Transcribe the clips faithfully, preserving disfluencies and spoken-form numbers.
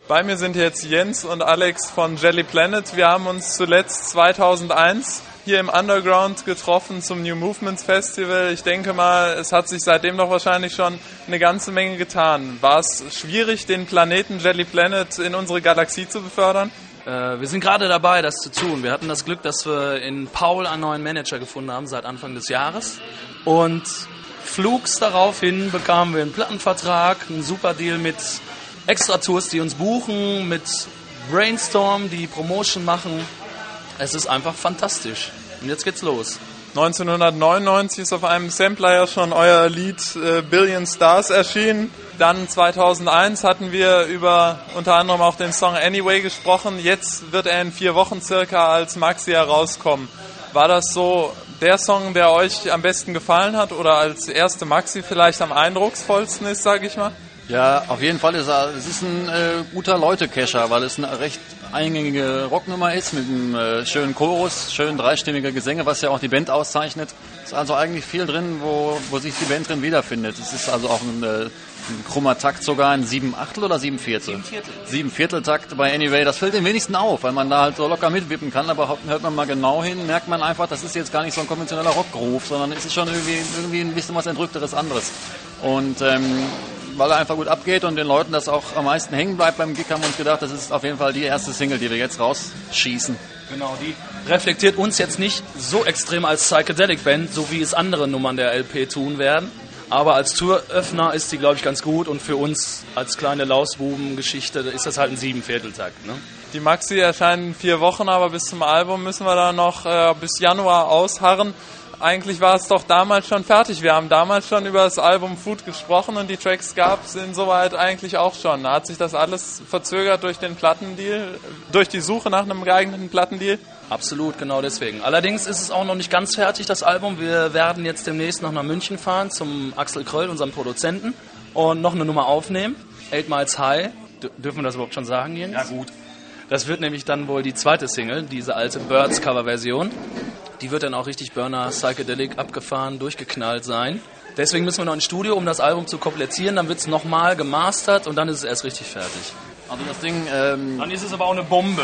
Bei mir sind jetzt Jens und Alex von Jelly Planet. Wir haben uns zuletzt zweitausendeins hier im Underground getroffen zum New Movements Festival. Ich denke mal, es hat sich seitdem doch wahrscheinlich schon eine ganze Menge getan. War es schwierig, den Planeten Jelly Planet in unsere Galaxie zu befördern? Äh, wir sind gerade dabei, das zu tun. Wir hatten das Glück, dass wir in Paul einen neuen Manager gefunden haben seit Anfang des Jahres. Und flugs daraufhin bekamen wir einen Plattenvertrag, einen super Deal mit Extra-Tours, die uns buchen, mit Brainstorm, die Promotion machen. Es ist einfach fantastisch. Und jetzt geht's los. neunzehnhundertneunundneunzig ist auf einem Sampler ja schon euer Lied äh, Billion Stars erschienen. Dann zweitausendeins hatten wir über unter anderem auch den Song Anyway gesprochen. Jetzt wird er in vier Wochen circa als Maxi herauskommen. War das so der Song, der euch am besten gefallen hat oder als erste Maxi vielleicht am eindrucksvollsten ist, sage ich mal? Ja, auf jeden Fall ist er, es ist ein äh, guter Leute-Cacher, weil es eine recht eingängige Rocknummer ist mit einem äh, schönen Chorus, schön dreistimmige Gesänge, was ja auch die Band auszeichnet. Es ist also eigentlich viel drin, wo, wo sich die Band drin wiederfindet. Es ist also auch ein, äh, ein krummer Takt, sogar ein sieben Achtel oder sieben Viertel? sieben Viertel. sieben Viertel Takt bei Anyway, das fällt dem wenigsten auf, weil man da halt so locker mitwippen kann, aber hört man mal genau hin, merkt man einfach, das ist jetzt gar nicht so ein konventioneller Rockgroove, sondern es ist schon irgendwie, irgendwie ein bisschen was Entrückteres anderes. Und ähm, weil er einfach gut abgeht und den Leuten das auch am meisten hängen bleibt beim Gig, haben wir uns gedacht, das ist auf jeden Fall die erste Single, die wir jetzt rausschießen. Genau, die reflektiert uns jetzt nicht so extrem als Psychedelic-Band, so wie es andere Nummern der L P tun werden. Aber als Touröffner ist die, glaube ich, ganz gut und für uns als kleine Lausbuben-Geschichte ist das halt ein Siebenvierteltakt, ne? Die Maxi erscheinen in vier Wochen, aber bis zum Album müssen wir da noch äh, bis Januar ausharren. Eigentlich war es doch damals schon fertig. Wir haben damals schon über das Album Food gesprochen und die Tracks gab es insoweit eigentlich auch schon. Hat sich das alles verzögert durch den Plattendeal, durch die Suche nach einem geeigneten Plattendeal? Absolut, genau deswegen. Allerdings ist es auch noch nicht ganz fertig, das Album. Wir werden jetzt demnächst noch nach München fahren zum Axel Kröll, unserem Produzenten, und noch eine Nummer aufnehmen. Eight Miles High. D- dürfen wir das überhaupt schon sagen, Jens? Ja, gut. Das wird nämlich dann wohl die zweite Single, diese alte Birds-Cover-Version. Die wird dann auch richtig Burner Psychedelic abgefahren, durchgeknallt sein. Deswegen müssen wir noch ins Studio, um das Album zu komplettieren. Dann wird es nochmal gemastert und dann ist es erst richtig fertig. Also das Ding... Ähm, dann ist es aber auch eine Bombe.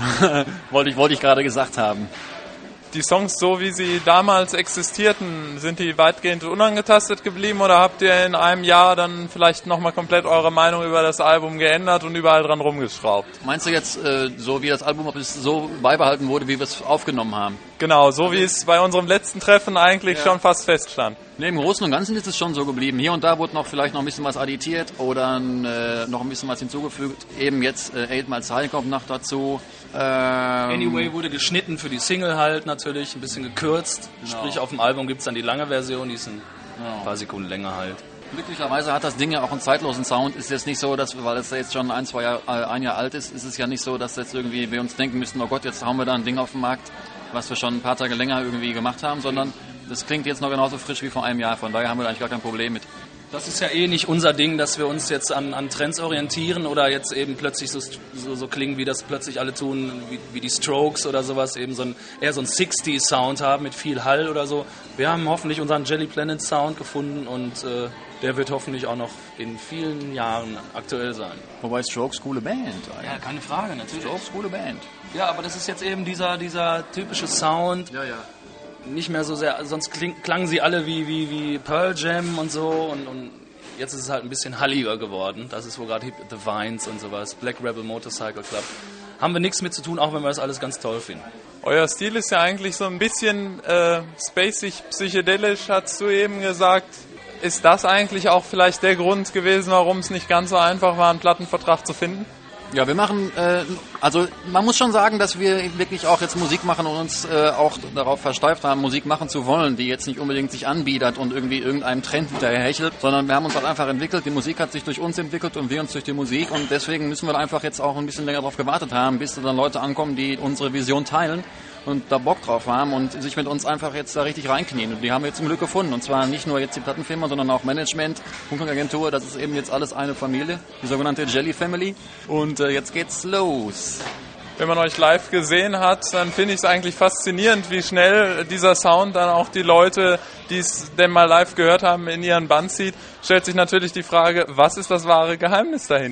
wollte ich, wollte ich gerade gesagt haben. Die Songs, so wie sie damals existierten, sind die weitgehend unangetastet geblieben oder habt ihr in einem Jahr dann vielleicht nochmal komplett eure Meinung über das Album geändert und überall dran rumgeschraubt? Meinst du jetzt, äh, so wie das Album so beibehalten wurde, wie wir es aufgenommen haben? Genau, so wie es bei unserem letzten Treffen eigentlich ja. schon fast feststand. Nee, im Großen und Ganzen ist es schon so geblieben. Hier und da wurde noch vielleicht noch ein bisschen was addiert oder äh, noch ein bisschen was hinzugefügt. Eben jetzt äh, Eight Miles High kommt noch dazu. Ähm, Anyway wurde geschnitten für die Single halt natürlich, ein bisschen gekürzt. Genau. Sprich, auf dem Album gibt es dann die lange Version, die ist ein genau. paar Sekunden länger halt. Glücklicherweise hat das Ding ja auch einen zeitlosen Sound. Ist jetzt nicht so, dass, weil es jetzt schon ein, zwei Jahr, ein Jahr alt ist, ist es ja nicht so, dass jetzt irgendwie wir uns denken müssen, oh Gott, jetzt hauen wir da ein Ding auf den Markt, was wir schon ein paar Tage länger irgendwie gemacht haben, sondern das klingt jetzt noch genauso frisch wie vor einem Jahr. Von daher haben wir eigentlich gar kein Problem mit. Das ist ja eh nicht unser Ding, dass wir uns jetzt an, an Trends orientieren oder jetzt eben plötzlich so, so, so klingen, wie das plötzlich alle tun, wie, wie die Strokes oder sowas, eben so ein, eher so ein sechziger-Sound haben mit viel Hall oder so. Wir haben hoffentlich unseren Jelly Planet Sound gefunden und äh, der wird hoffentlich auch noch in vielen Jahren aktuell sein. Wobei Strokes coole Band eigentlich. Ja, keine Frage, natürlich. Strokes coole Band. Ja, aber das ist jetzt eben dieser, dieser typische Sound. Ja, ja. Nicht mehr so sehr, sonst kling, klangen sie alle wie, wie, wie Pearl Jam und so und, und jetzt ist es halt ein bisschen halliger geworden. Das ist wo gerade The Vines und sowas, Black Rebel Motorcycle Club. Haben wir nichts mit zu tun, auch wenn wir das alles ganz toll finden. Euer Stil ist ja eigentlich so ein bisschen äh, spacig, psychedelisch, hast du eben gesagt. Ist das eigentlich auch vielleicht der Grund gewesen, warum es nicht ganz so einfach war, einen Plattenvertrag zu finden? Ja, wir machen, äh, also man muss schon sagen, dass wir wirklich auch jetzt Musik machen und uns äh, auch darauf versteift haben, Musik machen zu wollen, die jetzt nicht unbedingt sich anbietet und irgendwie irgendeinem Trend hinterherhechelt, sondern wir haben uns halt einfach entwickelt, die Musik hat sich durch uns entwickelt und wir uns durch die Musik und deswegen müssen wir einfach jetzt auch ein bisschen länger darauf gewartet haben, bis dann Leute ankommen, die unsere Vision teilen und da Bock drauf haben und sich mit uns einfach jetzt da richtig reinknien. Und die haben wir jetzt zum Glück gefunden. Und zwar nicht nur jetzt die Plattenfirma, sondern auch Management, Buchungsagentur. Das ist eben jetzt alles eine Familie, die sogenannte Jelly Family. Und äh, jetzt geht's los. Wenn man euch live gesehen hat, dann finde ich es eigentlich faszinierend, wie schnell dieser Sound dann auch die Leute, die es denn mal live gehört haben, in ihren Bann zieht. Stellt sich natürlich die Frage, was ist das wahre Geheimnis dahinter?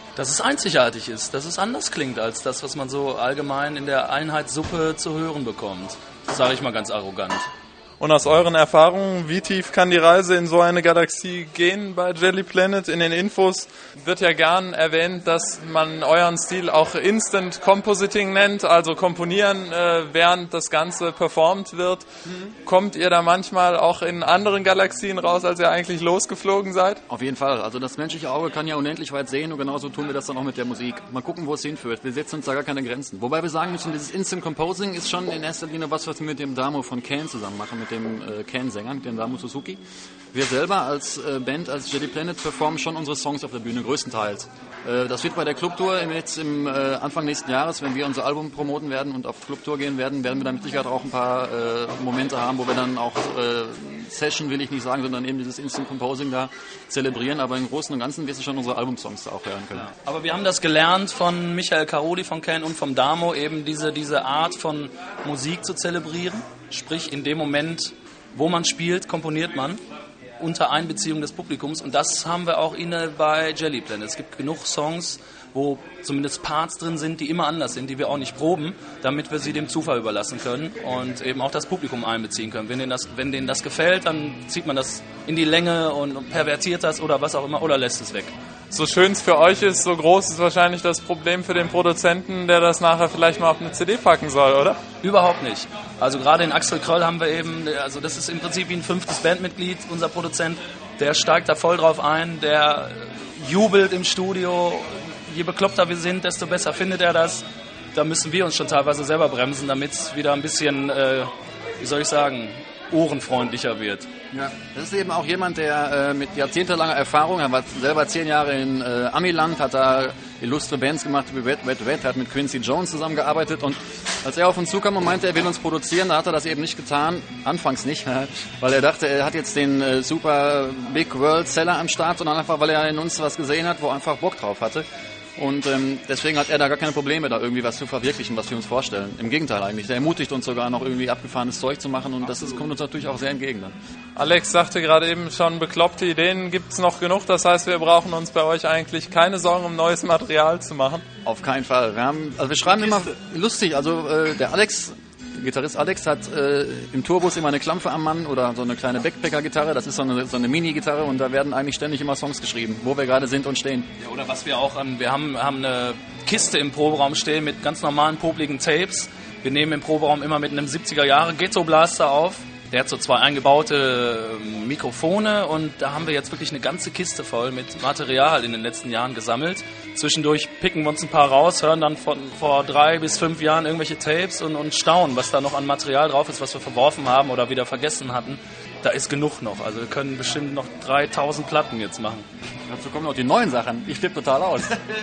Dass es einzigartig ist, dass es anders klingt als das, was man so allgemein in der Einheitssuppe zu hören bekommt. Das sage ich mal ganz arrogant. Und aus euren Erfahrungen, wie tief kann die Reise in so eine Galaxie gehen bei Jelly Planet? In den Infos wird ja gern erwähnt, dass man euren Stil auch Instant Compositing nennt, also komponieren, äh, während das Ganze performt wird. Mhm. Kommt ihr da manchmal auch in anderen Galaxien raus, als ihr eigentlich losgeflogen seid? Auf jeden Fall. Also das menschliche Auge kann ja unendlich weit sehen und genauso tun wir das dann auch mit der Musik. Mal gucken, wo es hinführt. Wir setzen uns da gar keine Grenzen. Wobei wir sagen müssen, dieses Instant Composing ist schon in erster Linie was, was wir mit dem Damo von Can zusammen machen, mit dem äh, Can-Sänger, mit dem Damo Suzuki. Wir selber als äh, Band, als Jelly Planet, performen schon unsere Songs auf der Bühne, größtenteils. Äh, das wird bei der Clubtour jetzt im äh, Anfang nächsten Jahres, wenn wir unser Album promoten werden und auf Clubtour gehen werden, werden wir dann mit Sicherheit auch ein paar äh, Momente haben, wo wir dann auch äh, Session, will ich nicht sagen, sondern eben dieses Instant Composing da zelebrieren, aber im Großen und Ganzen wirst du schon unsere Albumsongs da auch hören können. Ja. Aber wir haben das gelernt von Michael Caroli von Can und vom Damo, eben diese, diese Art von Musik zu zelebrieren, sprich in dem Moment, wo man spielt, komponiert man unter Einbeziehung des Publikums und das haben wir auch inne bei Jelly Planet. Es gibt genug Songs, wo zumindest Parts drin sind, die immer anders sind, die wir auch nicht proben, damit wir sie dem Zufall überlassen können und eben auch das Publikum einbeziehen können. Wenn denen das, wenn denen das gefällt, dann zieht man das in die Länge und pervertiert das oder was auch immer oder lässt es weg. So schön es für euch ist, so groß ist wahrscheinlich das Problem für den Produzenten, der das nachher vielleicht mal auf eine C D packen soll, oder? Überhaupt nicht. Also gerade in Axel Kröll haben wir eben, also das ist im Prinzip wie ein fünftes Bandmitglied, unser Produzent, der steigt da voll drauf ein, der jubelt im Studio. Je bekloppter wir sind, desto besser findet er das. Da müssen wir uns schon teilweise selber bremsen, damit es wieder ein bisschen, äh, wie soll ich sagen, ohrenfreundlicher wird. Ja, das ist eben auch jemand, der äh, mit jahrzehntelanger Erfahrung, er war selber zehn Jahre in äh, Amiland, hat da illustre Bands gemacht wie Wet Wet Wet, hat mit Quincy Jones zusammengearbeitet und als er auf uns zukam und meinte, er will uns produzieren, da hat er das eben nicht getan, anfangs nicht, weil er dachte, er hat jetzt den äh, super Big World Seller am Start, sondern einfach, weil er in uns was gesehen hat, wo er einfach Bock drauf hatte. Und ähm, deswegen hat er da gar keine Probleme, da irgendwie was zu verwirklichen, was wir uns vorstellen. Im Gegenteil eigentlich. Der ermutigt uns sogar noch irgendwie abgefahrenes Zeug zu machen und das ist, kommt uns natürlich auch sehr entgegen dann. Alex sagte gerade eben schon, bekloppte Ideen gibt es noch genug. Das heißt, wir brauchen uns bei euch eigentlich keine Sorgen, um neues Material zu machen. Auf keinen Fall. Wir haben, also wir schreiben immer lustig. Also äh, der Alex, der Gitarrist Alex hat äh, im Tourbus immer eine Klampfe am Mann oder so eine kleine Backpacker-Gitarre. Das ist so eine, so eine Mini-Gitarre und da werden eigentlich ständig immer Songs geschrieben, wo wir gerade sind und stehen. Ja, oder was wir auch an, wir haben, haben eine Kiste im Proberaum stehen mit ganz normalen popligen Tapes. Wir nehmen im Proberaum immer mit einem siebziger Jahre Ghetto Blaster auf. Der hat so zwei eingebaute Mikrofone und da haben wir jetzt wirklich eine ganze Kiste voll mit Material in den letzten Jahren gesammelt. Zwischendurch picken wir uns ein paar raus, hören dann von vor drei bis fünf Jahren irgendwelche Tapes und, und staunen, was da noch an Material drauf ist, was wir verworfen haben oder wieder vergessen hatten. Da ist genug noch. Also wir können bestimmt noch dreitausend Platten jetzt machen. Dazu kommen noch die neuen Sachen. Ich flippe total aus.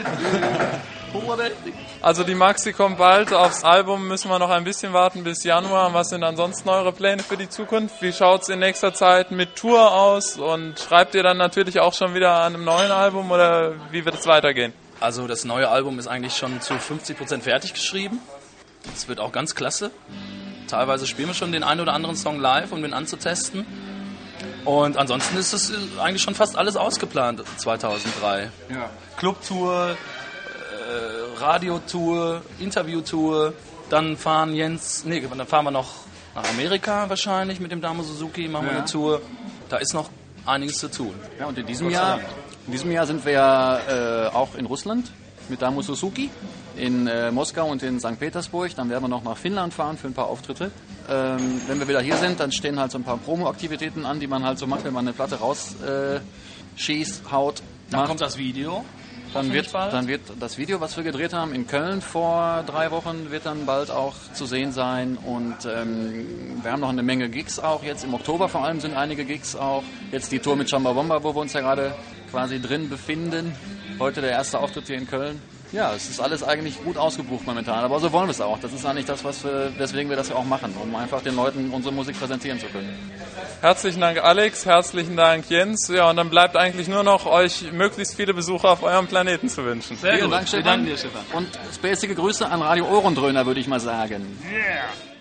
Also die Maxi kommt bald. Aufs Album müssen wir noch ein bisschen warten bis Januar. Was sind ansonsten eure Pläne für die Zukunft? Wie schaut es in nächster Zeit mit Tour aus? Und schreibt ihr dann natürlich auch schon wieder an einem neuen Album oder wie wird es weitergehen? Also das neue Album ist eigentlich schon zu fünfzig Prozent fertig geschrieben. Das wird auch ganz klasse. Teilweise spielen wir schon den einen oder anderen Song live, um den anzutesten. Und ansonsten ist es eigentlich schon fast alles ausgeplant zweitausenddrei. Ja. Clubtour, äh, Radiotour, Interviewtour. Dann fahren Jens, nee, dann fahren wir noch nach Amerika wahrscheinlich mit dem Damo Suzuki, machen wir ja. eine Tour. Da ist noch einiges zu tun. Ja, und in diesem Jahr, in diesem Jahr sind wir ja äh, auch in Russland mit Damo Suzuki, in äh, Moskau und in Sankt Petersburg. Dann werden wir noch nach Finnland fahren für ein paar Auftritte. Ähm, wenn wir wieder hier sind, dann stehen halt so ein paar Promo-Aktivitäten an, die man halt so macht, wenn man eine Platte rausschießt, äh, haut. Dann macht. kommt das Video. Dann wird, dann wird das Video, was wir gedreht haben in Köln vor drei Wochen, wird dann bald auch zu sehen sein. Und ähm, wir haben noch eine Menge Gigs auch. Jetzt im Oktober vor allem sind einige Gigs auch. Jetzt die Tour mit Chumbawamba, wo wir uns ja gerade quasi drin befinden. Heute der erste Auftritt hier in Köln. Ja, es ist alles eigentlich gut ausgebucht momentan, aber so wollen wir es auch. Das ist eigentlich das, was wir, weswegen wir das ja auch machen, um einfach den Leuten unsere Musik präsentieren zu können. Herzlichen Dank Alex, herzlichen Dank Jens. Ja, und dann bleibt eigentlich nur noch, euch möglichst viele Besucher auf eurem Planeten zu wünschen. Sehr Vielen gut. Dank, Stefan. Dir, Stefan. Und spacige Grüße an Radio Ohrendröhner, würde ich mal sagen. Yeah.